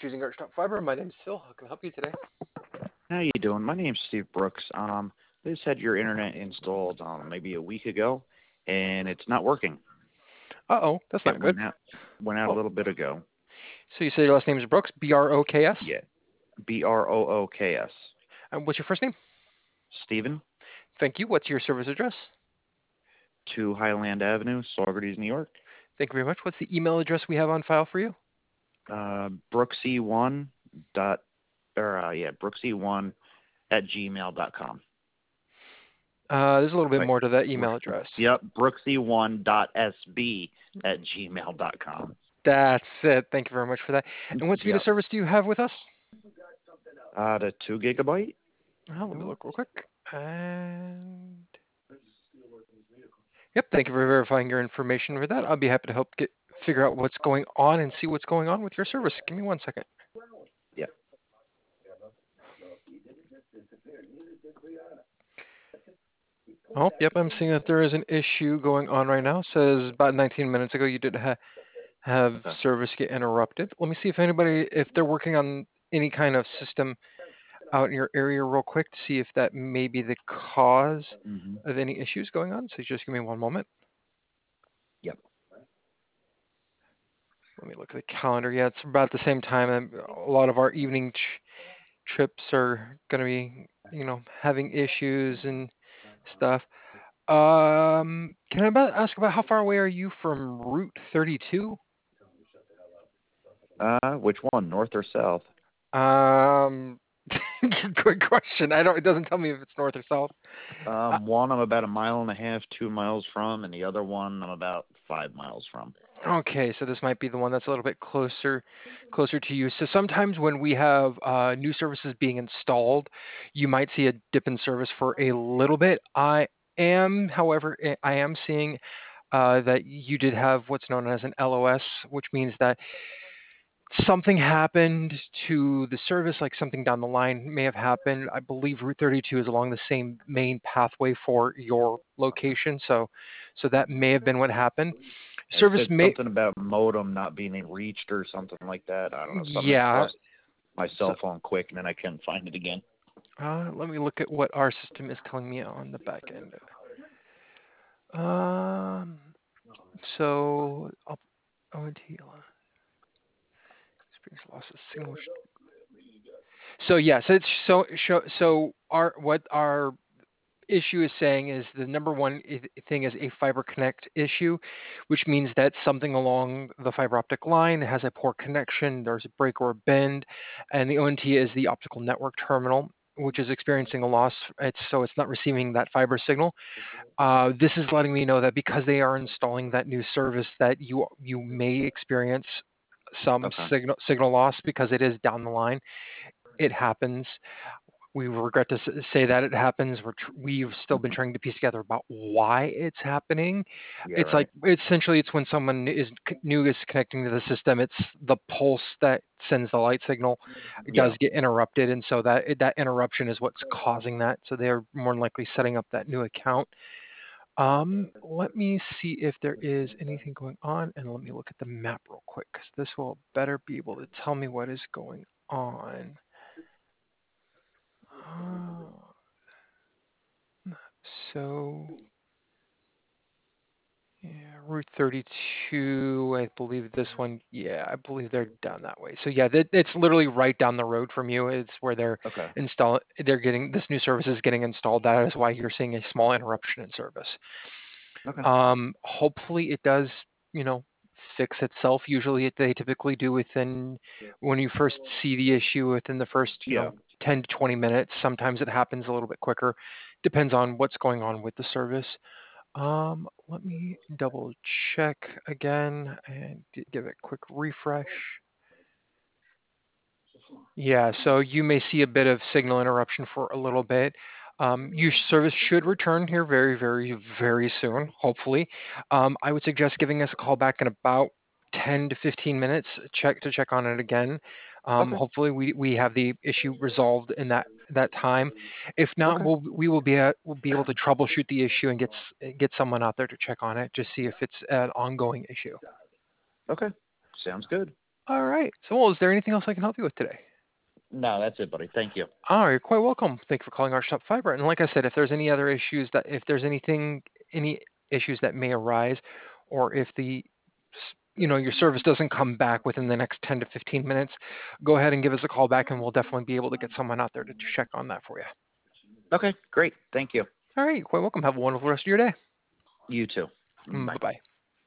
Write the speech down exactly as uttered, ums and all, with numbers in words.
choosing Archtop Fiber. My name's Phil. How can I help you today? How you doing? My name's Steve Brooks. Um, I just had your internet installed um, maybe a week ago, and it's not working. Uh-oh, that's not It good. went out went out a Oh, little bit ago. so you say your last name is Brooks, B R O K S? Yeah, B R O O K S. And what's your first name? Stephen, Thank you. What's your service address? two Highland Avenue, Saugerties, New York. Thank you very much. What's the email address we have on file for you? Uh, Brooksy one dot or uh, yeah Brooksy one at gmail dot com. Uh, there's a little bit Right. more to that email address. Yep, Brooksy one dot S B at gmail dot com. That's it. Thank you very much for that. And what speed of Yep. service do you have with us? Uh, the two gigabyte. Oh, let me look real quick. And yep, thank you for verifying your information with that. I'll be happy to help get figure out what's going on and see what's going on with your service. Give me one second. Yep. Oh, yep, I'm seeing that there is an issue going on right now. It says about nineteen minutes ago you did ha- have Okay. service get interrupted. Let me see if anybody, if they're working on any kind of system out in your area real quick to see if that may be the cause Mhm. of any issues going on. So just give me one moment. Yep. Let me look at the calendar. Yeah, it's about the same time. And a lot of our evening ch- trips are going to be, you know, having issues and stuff. Um, can I about ask about how far away are you from Route thirty-two? Uh, which one, north or south? Um, good question. I don't. It doesn't tell me if it's north or south. Uh, Um, one I'm about a mile and a half, two miles from, and the other one I'm about five miles from. okay, so this might be the one that's a little bit closer, closer to you. So sometimes when we have uh, new services being installed, you might see a dip in service for a little bit. I am, however, eh, I am seeing uh, that you did have what's known as an L O S, which means that something happened to the service, like something down the line may have happened. I believe Route thirty-two is along the same main pathway for your location, so so that may have been what happened. It Service said may, something about modem not being reached or something like that. I don't know, something. I yeah. lost my So cell phone quick, and then I couldn't find it again. uh, let me look at what our system is telling me on the back end. Um, so I'll, O N T experience loss of signal. So yes, it's so so so our what our issue is saying is the number one i- thing is a fiber connect issue, which means that something along the fiber optic line has a poor connection, there's a break or a bend, and the O N T is the optical network terminal, which is experiencing a loss. It's so it's not receiving that fiber signal. Uh, this is letting me know that because they are installing that new service, that you you may experience some Okay. signal signal loss because it is down the line. It happens. We regret to say that it happens. We're tr- we've still been trying to piece together about why it's happening. Yeah. It's like Right. essentially it's when someone is c- new is connecting to the system. It's the pulse that sends the light signal. It does Yeah. get interrupted, and so that that interruption is what's causing that. So they're more than likely setting up that new account. Um, let me see if there is anything going on, and let me look at the map real quick because this will better be able to tell me what is going on. Uh, So, yeah, Route thirty-two, I believe this one, yeah, I believe they're down that way. So yeah, that, it's literally right down the road from you. It's where they're Okay. install, they're getting, this new service is getting installed. That is why you're seeing a small interruption in service. Okay. Um, hopefully it does, you know, fix itself. Usually it, they typically do within, when you first see the issue within the first, you Yeah. know, ten to twenty minutes. Sometimes it happens a little bit quicker. Depends on what's going on with the service. Um, let me double check again and g- give it a quick refresh. Yeah, so you may see a bit of signal interruption for a little bit. Um, your service should return here very, very, very soon, hopefully. Um, I would suggest giving us a call back in about ten to fifteen minutes, check to check on it again. Um, Okay. hopefully, we, we have the issue resolved in that that time. If not, Okay. we'll we will be at, we'll be able to troubleshoot the issue and get s- get someone out there to check on it, just see if it's an ongoing issue. Okay. Sounds good. All right. So, well, is there anything else I can help you with today? No, that's it, buddy. Thank you. Oh, you're quite welcome. Thank you for calling Arch Top Fiber. And like I said, if there's any other issues that, if there's anything, any issues that may arise, or if the, s- you know, your service doesn't come back within the next ten to fifteen minutes, go ahead and give us a call back and we'll definitely be able to get someone out there to check on that for you. Okay, great. Thank you. All right. You're quite welcome. Have a wonderful rest of your day. You too. Bye Bye. bye.